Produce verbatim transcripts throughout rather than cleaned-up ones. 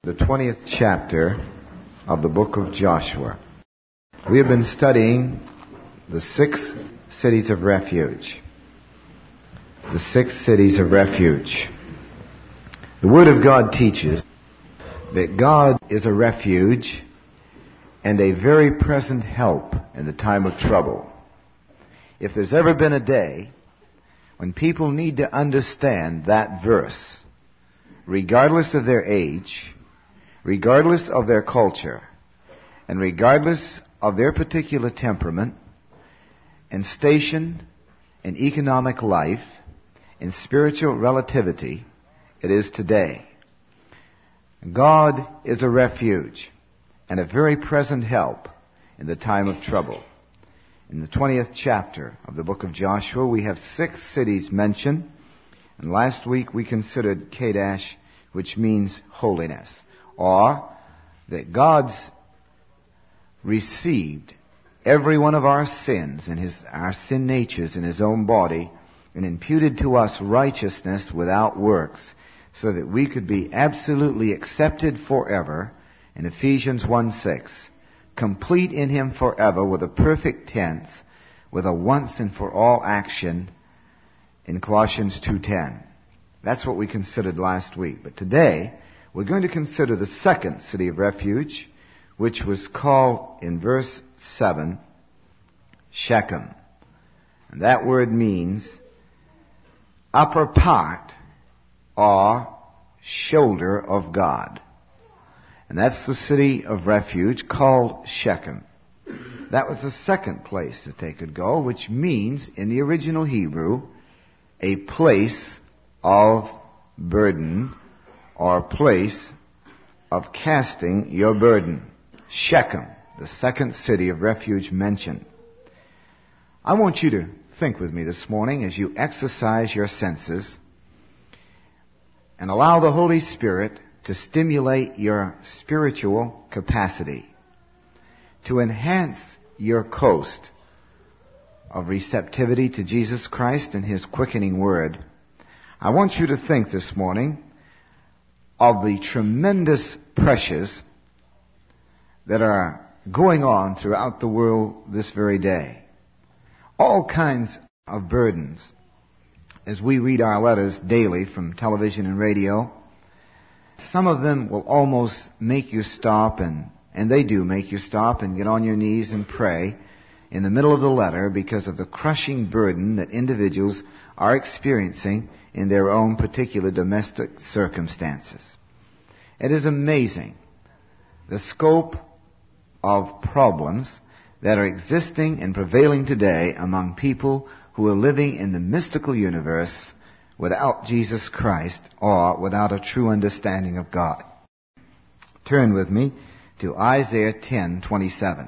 The twentieth chapter of the book of Joshua. We have been studying the six cities of refuge. The six cities of refuge. The Word of God teaches that God is a refuge and a very present help in the time of trouble. If there's ever been a day when people need to understand that verse, regardless of their age, regardless of their culture, and regardless of their particular temperament and station in economic life and spiritual relativity, it is today. God is a refuge and a very present help in the time of trouble. In the twentieth chapter of the book of Joshua, we have six cities mentioned, and last week we considered Kadesh, which means holiness, or that God's received every one of our sins and his, our sin natures in his own body and imputed to us righteousness without works so that we could be absolutely accepted forever in Ephesians one six, complete in him forever with a perfect tense, with a once and for all action in Colossians two ten. That's what we considered last week. But today, we're going to consider the second city of refuge, which was called in verse seven, Shechem. And that word means upper part or shoulder of God. And that's the city of refuge called Shechem. That was the second place that they could go, which means in the original Hebrew, a place of burden, or a place of casting your burden. Shechem, the second city of refuge mentioned. I want you to think with me this morning as you exercise your senses and allow the Holy Spirit to stimulate your spiritual capacity, to enhance your coast of receptivity to Jesus Christ and His quickening Word. I want you to think this morning of the tremendous pressures that are going on throughout the world this very day. All kinds of burdens. As we read our letters daily from television and radio, some of them will almost make you stop, and, and they do make you stop and get on your knees and pray in the middle of the letter because of the crushing burden that individuals are experiencing in their own particular domestic circumstances. It is amazing the scope of problems that are existing and prevailing today among people who are living in the mystical universe without Jesus Christ or without a true understanding of God. Turn with me to Isaiah ten twenty-seven.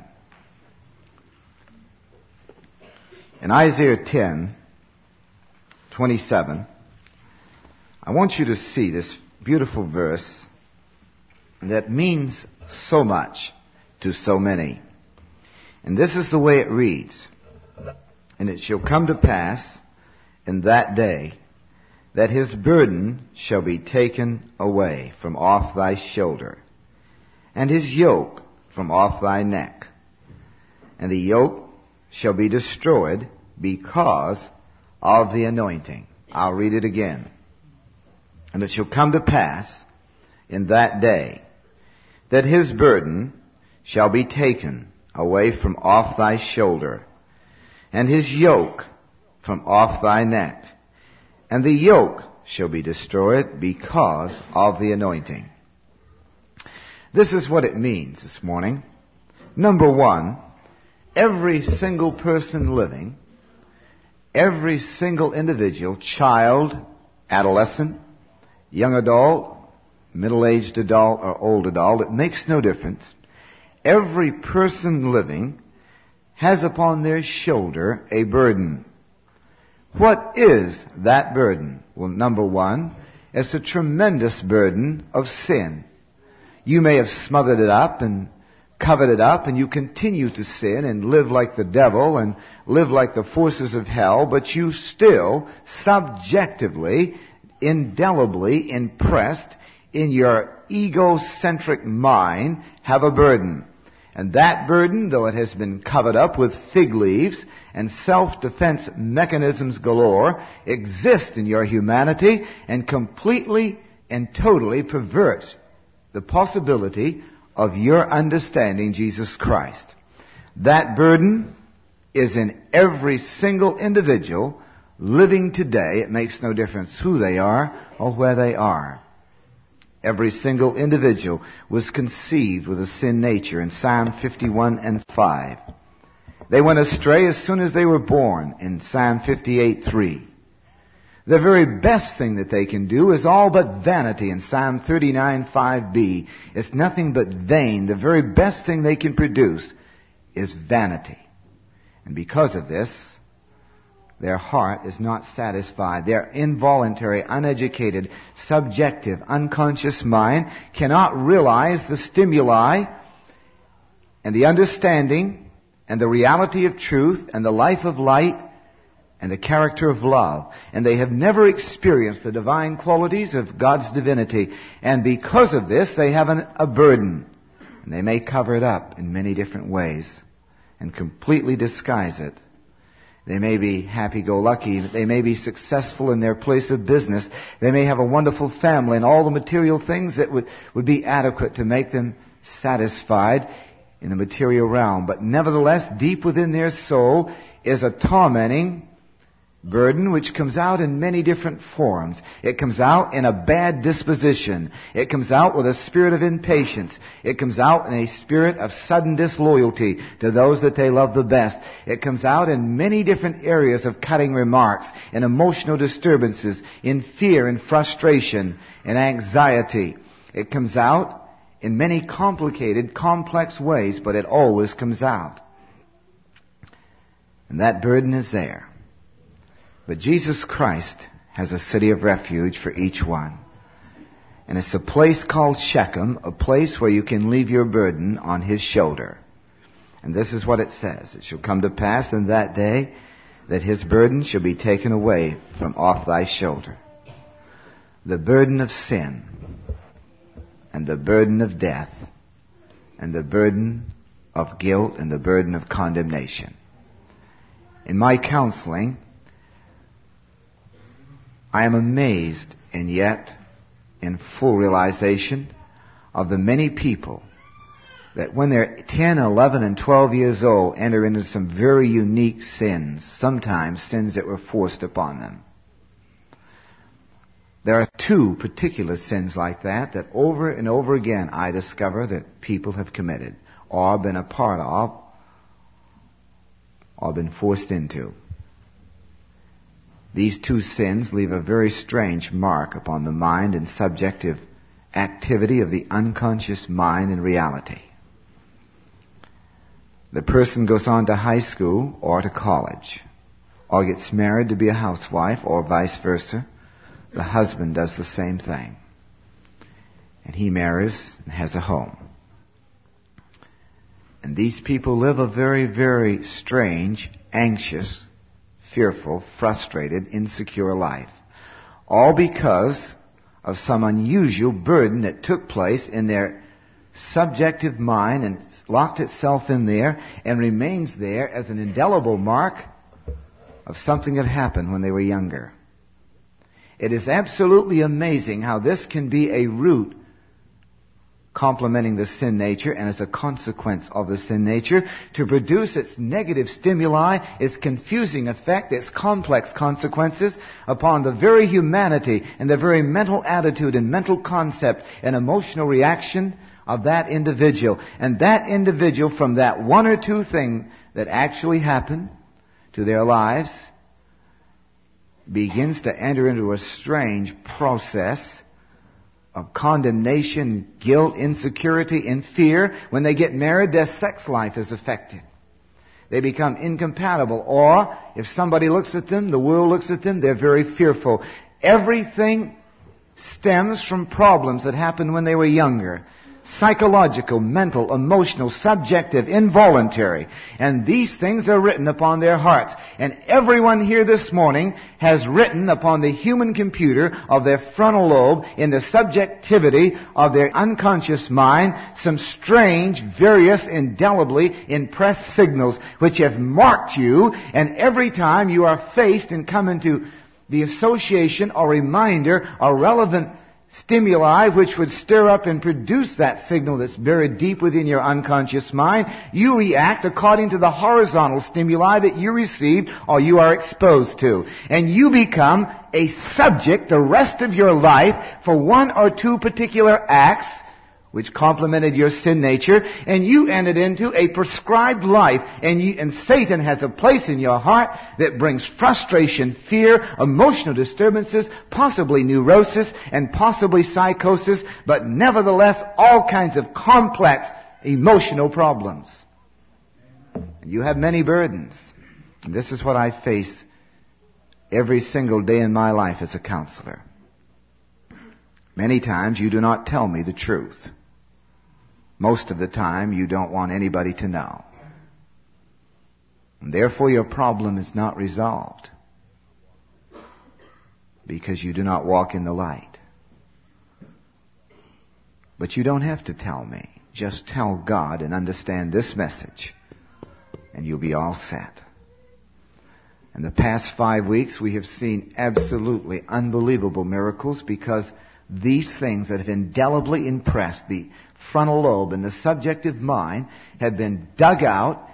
In Isaiah ten twenty-seven, I want you to see this beautiful verse that means so much to so many. And this is the way it reads. And it shall come to pass in that day that his burden shall be taken away from off thy shoulder, and his yoke from off thy neck. And the yoke shall be destroyed because of the anointing. I'll read it again. And it shall come to pass in that day that his burden shall be taken away from off thy shoulder, and his yoke from off thy neck. And the yoke shall be destroyed because of the anointing. This is what it means this morning. Number one, every single person living, every single individual, child, adolescent, young adult, middle-aged adult, or old adult, it makes no difference. Every person living has upon their shoulder a burden. What is that burden? Well, number one, it's a tremendous burden of sin. You may have smothered it up and covered it up, and you continue to sin and live like the devil and live like the forces of hell, but you still subjectively, indelibly impressed in your egocentric mind have a burden. And that burden, though it has been covered up with fig leaves and self-defense mechanisms galore, exists in your humanity and completely and totally perverts the possibility of your understanding Jesus Christ. That burden is in every single individual living today. It makes no difference who they are or where they are. Every single individual was conceived with a sin nature in Psalm fifty-one and five. They went astray as soon as they were born in Psalm fifty-eight three. The very best thing that they can do is all but vanity in Psalm thirty-nine five b. It's nothing but vain. The very best thing they can produce is vanity. And because of this, their heart is not satisfied. Their involuntary, uneducated, subjective, unconscious mind cannot realize the stimuli and the understanding and the reality of truth and the life of light and the character of love. And they have never experienced the divine qualities of God's divinity. And because of this, they have an, a burden. And they may cover it up in many different ways and completely disguise it. They may be happy-go-lucky. They may be successful in their place of business. They may have a wonderful family and all the material things that would, would be adequate to make them satisfied in the material realm. But nevertheless, deep within their soul is a tormenting burden which comes out in many different forms. It comes out in a bad disposition. It comes out with a spirit of impatience. It comes out in a spirit of sudden disloyalty to those that they love the best. It comes out in many different areas of cutting remarks, in emotional disturbances, in fear and frustration, in anxiety. It comes out in many complicated, complex ways, but it always comes out. And that burden is there. But Jesus Christ has a city of refuge for each one. And it's a place called Shechem, a place where you can leave your burden on His shoulder. And this is what it says. It shall come to pass in that day that His burden shall be taken away from off thy shoulder. The burden of sin, and the burden of death, and the burden of guilt, and the burden of condemnation. In my counseling, I am amazed and yet in full realization of the many people that when they're ten, eleven, and twelve years old enter into some very unique sins, sometimes sins that were forced upon them. There are two particular sins like that that over and over again I discover that people have committed or been a part of or been forced into. These two sins leave a very strange mark upon the mind and subjective activity of the unconscious mind and reality. The person goes on to high school or to college, or gets married to be a housewife, or vice versa. The husband does the same thing. And he marries and has a home. And these people live a very, very strange, anxious, fearful, frustrated, insecure life. All because of some unusual burden that took place in their subjective mind and locked itself in there and remains there as an indelible mark of something that happened when they were younger. It is absolutely amazing how this can be a root complementing the sin nature and as a consequence of the sin nature to produce its negative stimuli, its confusing effect, its complex consequences upon the very humanity and the very mental attitude and mental concept and emotional reaction of that individual. And that individual, from that one or two thing that actually happened to their lives, begins to enter into a strange process of condemnation, guilt, insecurity, and fear. When they get married, their sex life is affected. They become incompatible. Or, if somebody looks at them, the world looks at them, they're very fearful. Everything stems from problems that happened when they were younger. psychological, mental, emotional, subjective, involuntary. And these things are written upon their hearts. And everyone here this morning has written upon the human computer of their frontal lobe, in the subjectivity of their unconscious mind, some strange, various, indelibly impressed signals which have marked you, and every time you are faced and come into the association or reminder or relevant stimuli which would stir up and produce that signal that's buried deep within your unconscious mind, you react according to the horizontal stimuli that you received or you are exposed to. And you become a subject the rest of your life for one or two particular acts which complemented your sin nature, and you entered into a prescribed life, and you, and Satan has a place in your heart that brings frustration, fear, emotional disturbances, possibly neurosis, and possibly psychosis, but nevertheless all kinds of complex emotional problems. And you have many burdens. And this is what I face every single day in my life as a counselor. Many times you do not tell me the truth. Most of the time, you don't want anybody to know. And therefore, your problem is not resolved, because you do not walk in the light. But you don't have to tell me. Just tell God and understand this message, and you'll be all set. In the past five weeks, we have seen absolutely unbelievable miracles, because these things that have indelibly impressed the frontal lobe and the subjective mind have been dug out,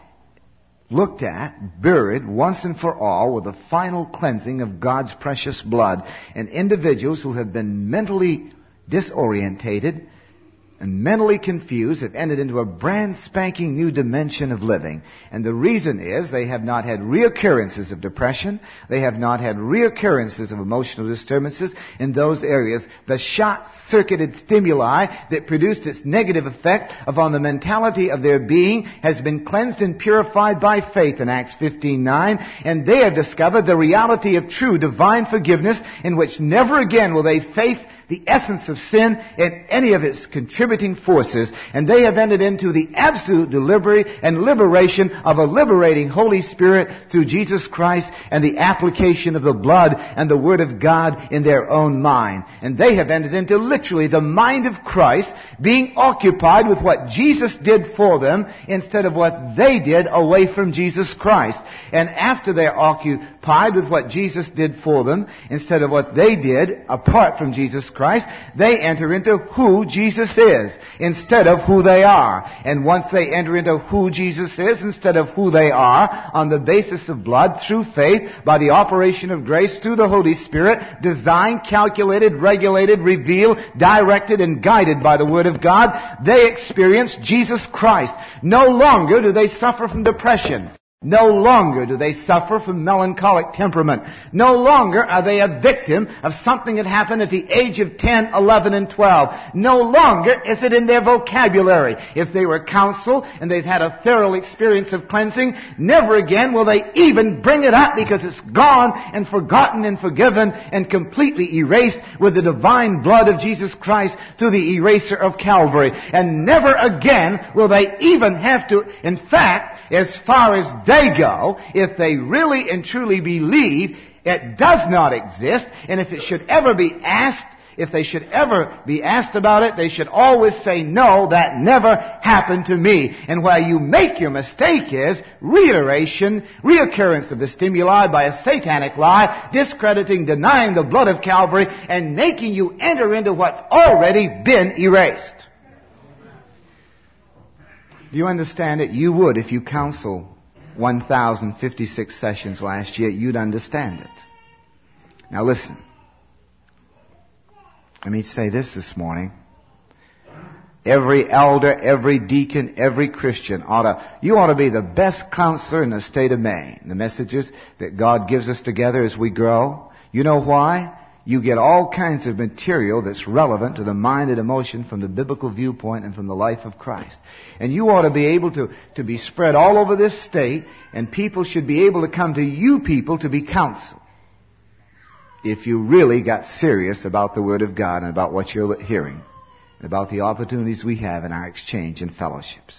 looked at, buried once and for all with a final cleansing of God's precious blood. And individuals who have been mentally disorientated and mentally confused have entered into a brand spanking new dimension of living. And the reason is they have not had reoccurrences of depression. They have not had reoccurrences of emotional disturbances in those areas. The short-circuited stimuli that produced its negative effect upon the mentality of their being has been cleansed and purified by faith in Acts fifteen nine. And they have discovered the reality of true divine forgiveness, in which never again will they face the essence of sin and any of its contributing forces. And they have entered into the absolute delivery and liberation of a liberating Holy Spirit through Jesus Christ and the application of the blood and the Word of God in their own mind. And they have entered into literally the mind of Christ, being occupied with what Jesus did for them instead of what they did away from Jesus Christ. And after they're occupied with what Jesus did for them instead of what they did apart from Jesus Christ, Christ, they enter into who Jesus is instead of who they are. And once they enter into who Jesus is instead of who they are, on the basis of blood, through faith, by the operation of grace, through the Holy Spirit, designed, calculated, regulated, revealed, directed, and guided by the Word of God, they experience Jesus Christ. No longer do they suffer from depression. No longer do they suffer from melancholic temperament. No longer are they a victim of something that happened at the age of ten, eleven, and twelve. No longer is it in their vocabulary. If they were counseled and they've had a thorough experience of cleansing, never again will they even bring it up, because it's gone and forgotten and forgiven and completely erased with the divine blood of Jesus Christ through the eraser of Calvary. And never again will they even have to, in fact, as far as they go, if they really and truly believe it does not exist, and if it should ever be asked, if they should ever be asked about it, they should always say, no, that never happened to me. And where you make your mistake is reiteration, reoccurrence of the stimuli by a satanic lie, discrediting, denying the blood of Calvary, and making you enter into what's already been erased. Do you understand it? You would if you counsel one thousand fifty-six sessions last year. You'd understand it. Now listen. Let me say this this morning. Every elder, every deacon, every Christian ought to, you ought to be the best counselor in the state of Maine. The messages that God gives us together as we grow. You know why? You get all kinds of material that's relevant to the mind and emotion from the biblical viewpoint and from the life of Christ. And you ought to be able to, to be spread all over this state, and people should be able to come to you people to be counseled. If you really got serious about the Word of God and about what you're hearing about the opportunities we have in our exchange and fellowships.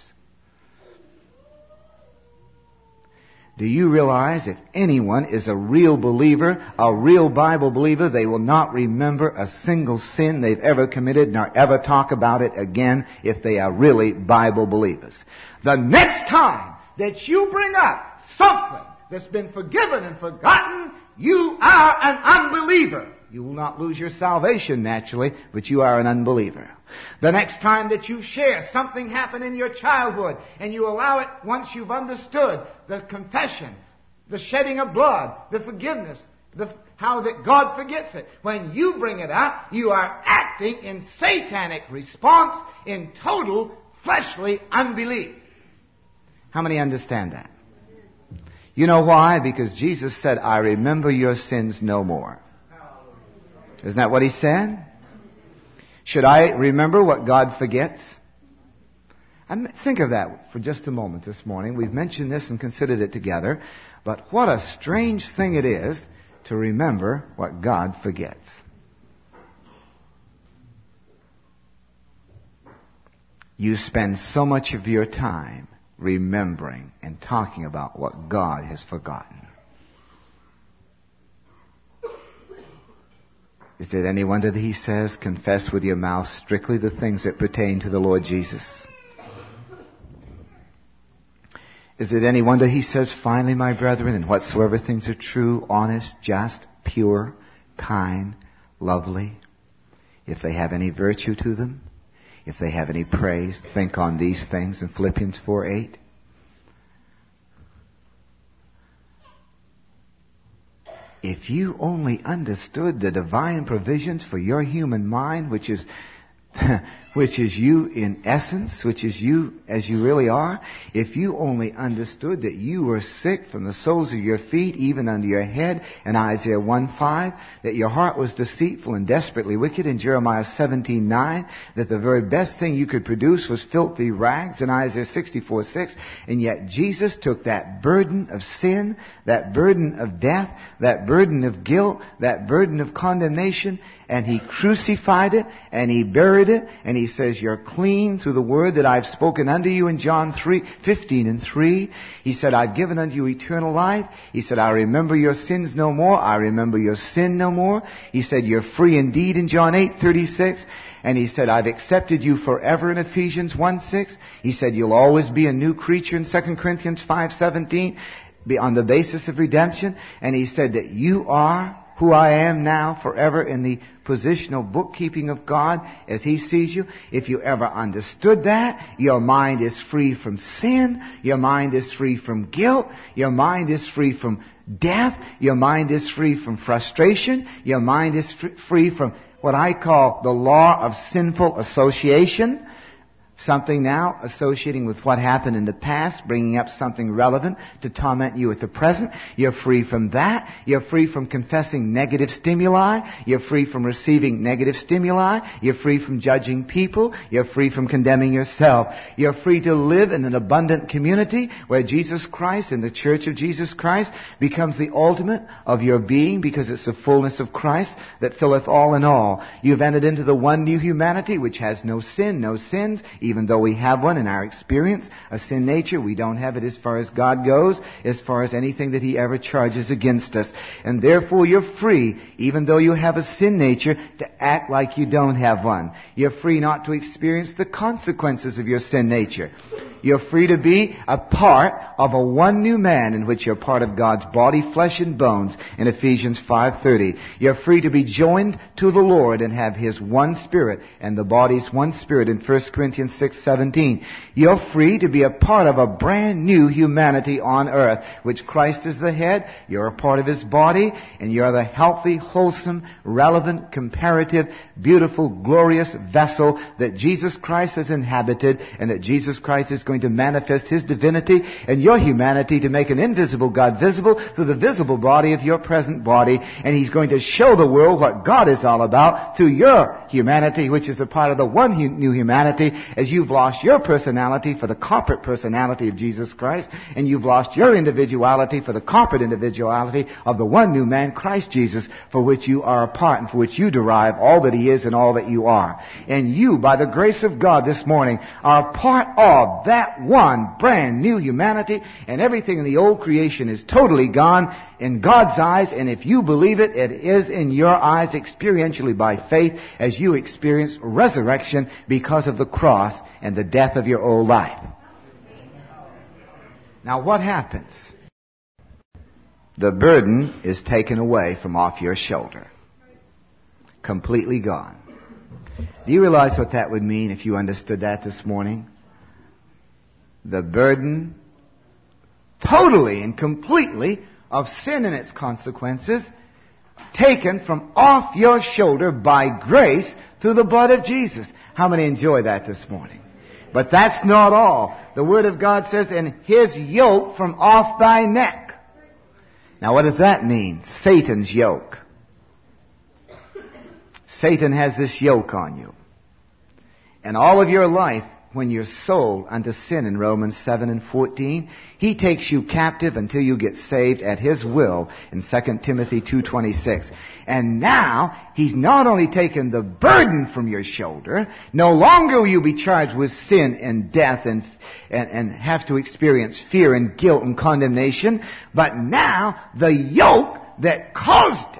Do you realize if anyone is a real believer, a real Bible believer, they will not remember a single sin they've ever committed nor ever talk about it again if they are really Bible believers. The next time that you bring up something that's been forgiven and forgotten, you are an unbeliever. You will not lose your salvation naturally, but you are an unbeliever. The next time that you share something happened in your childhood and you allow it once you've understood the confession, the shedding of blood, the forgiveness, the, how that God forgets it. When you bring it up, you are acting in satanic response in total fleshly unbelief. How many understand that? You know why? Because Jesus said, I remember your sins no more. Isn't that what he said? Should I remember what God forgets? I think of that for just a moment this morning. We've mentioned this and considered it together. But what a strange thing it is to remember what God forgets. You spend so much of your time remembering and talking about what God has forgotten. Is it any wonder that he says, confess with your mouth strictly the things that pertain to the Lord Jesus? Is it any wonder he says, finally, my brethren, and whatsoever things are true, honest, just, pure, kind, lovely, if they have any virtue to them, if they have any praise, think on these things in Philippians four eight. If you only understood the divine provisions for your human mind, which is which is you in essence, which is you as you really are, if you only understood that you were sick from the soles of your feet, even under your head, in Isaiah one five, that your heart was deceitful and desperately wicked, in Jeremiah seventeen nine, that the very best thing you could produce was filthy rags, in Isaiah sixty-four six, and yet Jesus took that burden of sin, that burden of death, that burden of guilt, that burden of condemnation, and he crucified it, and he buried it, and he says, you're clean through the word that I've spoken unto you in John three fifteen and three. He said, I've given unto you eternal life. He said, I remember your sins no more. I remember your sin no more. He said, you're free indeed in John eight thirty-six. And he said, I've accepted you forever in Ephesians one six. He said, you'll always be a new creature in Second Corinthians five seventeen, be on the basis of redemption. And he said that you are who I am now forever in the positional bookkeeping of God as he sees you. If you ever understood that, your mind is free from sin, your mind is free from guilt, your mind is free from death, your mind is free from frustration, your mind is fr- free from what I call the law of sinful association. Something now associating with what happened in the past, bringing up something relevant to torment you at the present. You're free from that. You're free from confessing negative stimuli. You're free from receiving negative stimuli. You're free from judging people. You're free from condemning yourself. You're free to live in an abundant community where Jesus Christ and the Church of Jesus Christ becomes the ultimate of your being, because it's the fullness of Christ that filleth all in all. You've entered into the one new humanity which has no sin, no sins. Even though we have one in our experience, a sin nature, we don't have it as far as God goes, as far as anything that he ever charges against us. And therefore you're free, even though you have a sin nature, to act like you don't have one. You're free not to experience the consequences of your sin nature. You're free to be a part of a one new man in which you're part of God's body, flesh and bones in Ephesians five thirty. You're free to be joined to the Lord and have his one spirit, and the body's one spirit in First Corinthians six seventeen. You're free to be a part of a brand new humanity on earth, which Christ is the head. You're a part of his body, and you're the healthy, wholesome, relevant, comparative, beautiful, glorious vessel that Jesus Christ has inhabited, and that Jesus Christ is going going to manifest His divinity and your humanity to make an invisible God visible through the visible body of your present body. And He's going to show the world what God is all about through your humanity, which is a part of the one hu- new humanity, as you've lost your personality for the corporate personality of Jesus Christ, and you've lost your individuality for the corporate individuality of the one new man, Christ Jesus, for which you are a part and for which you derive all that He is and all that you are. And you, by the grace of God this morning, are part of that one brand new humanity, and everything in the old creation is totally gone in God's eyes, and if you believe it, it is in your eyes experientially by faith as you experience resurrection because of the cross and the death of your old life. Now what happens? The burden is taken away from off your shoulder. Completely gone. Do you realize what that would mean if you understood that this morning? The burden, totally and completely, of sin and its consequences, taken from off your shoulder by grace through the blood of Jesus. How many enjoy that this morning? But that's not all. The Word of God says, and His yoke from off thy neck. Now what does that mean? Satan's yoke. Satan has this yoke on you. And all of your life, when you're sold unto sin in Romans seven and fourteen, he takes you captive until you get saved at his will in Second Timothy two twenty-six. And now, he's not only taken the burden from your shoulder, no longer will you be charged with sin and death and, and, and have to experience fear and guilt and condemnation, but now the yoke that caused it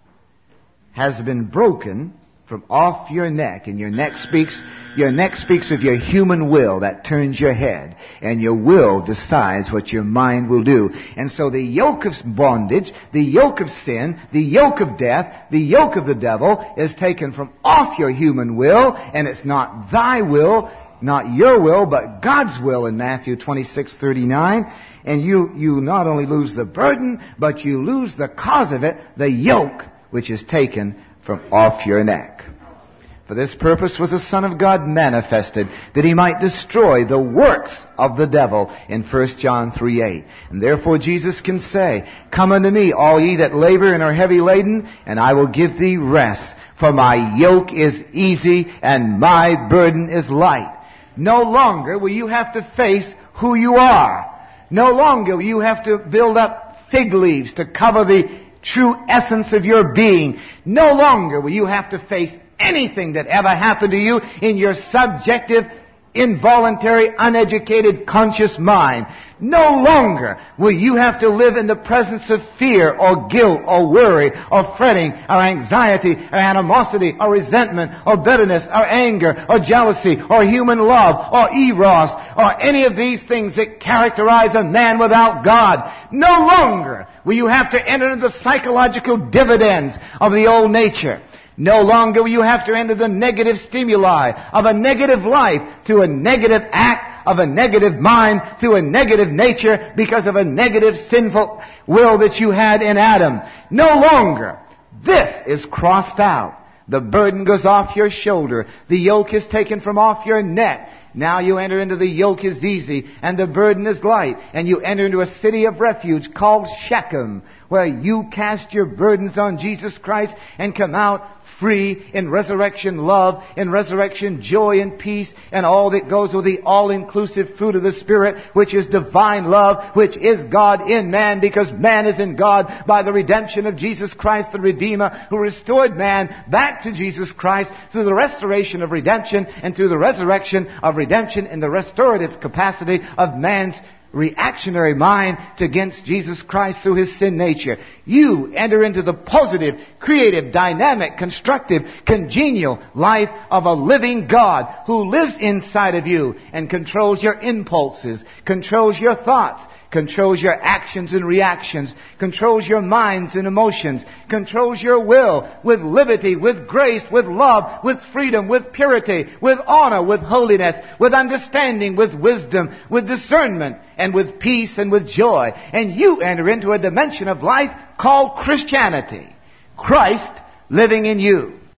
has been broken from off your neck. And your neck speaks, your neck speaks of your human will that turns your head. And your will decides what your mind will do. And so the yoke of bondage, the yoke of sin, the yoke of death, the yoke of the devil is taken from off your human will. And it's not thy will, not your will, but God's will in Matthew twenty-six thirty-nine. And you, you not only lose the burden, but you lose the cause of it, the yoke, which is taken from off your neck. For this purpose was the Son of God manifested, that He might destroy the works of the devil, in First John three eight. And therefore Jesus can say, Come unto me, all ye that labor and are heavy laden, and I will give thee rest. For my yoke is easy, and my burden is light. No longer will you have to face who you are. No longer will you have to build up fig leaves to cover the true essence of your being. No longer will you have to face anything that ever happened to you in your subjective, involuntary, uneducated, conscious mind. No longer will you have to live in the presence of fear or guilt or worry or fretting or anxiety or animosity or resentment or bitterness or anger or jealousy or human love or eros or any of these things that characterize a man without God. No longer will you have to enter into the psychological dividends of the old nature. No longer will you have to enter the negative stimuli of a negative life to a negative act, of a negative mind to a negative nature because of a negative sinful will that you had in Adam. No longer. This is crossed out. The burden goes off your shoulder. The yoke is taken from off your neck. Now you enter into the yoke is easy and the burden is light. And you enter into a city of refuge called Shechem, where you cast your burdens on Jesus Christ and come out free in resurrection love, in resurrection joy and peace, and all that goes with the all-inclusive fruit of the Spirit, which is divine love, which is God in man, because man is in God by the redemption of Jesus Christ, the Redeemer, who restored man back to Jesus Christ through the restoration of redemption and through the resurrection of redemption in the restorative capacity of man's reactionary mind against Jesus Christ through His sin nature. You enter into the positive, creative, dynamic, constructive, congenial life of a living God who lives inside of you and controls your impulses, controls your thoughts, controls your actions and reactions, controls your minds and emotions, controls your will with liberty, with grace, with love, with freedom, with purity, with honor, with holiness, with understanding, with wisdom, with discernment, and with peace and with joy. And you enter into a dimension of life called Christianity. Christ living in you.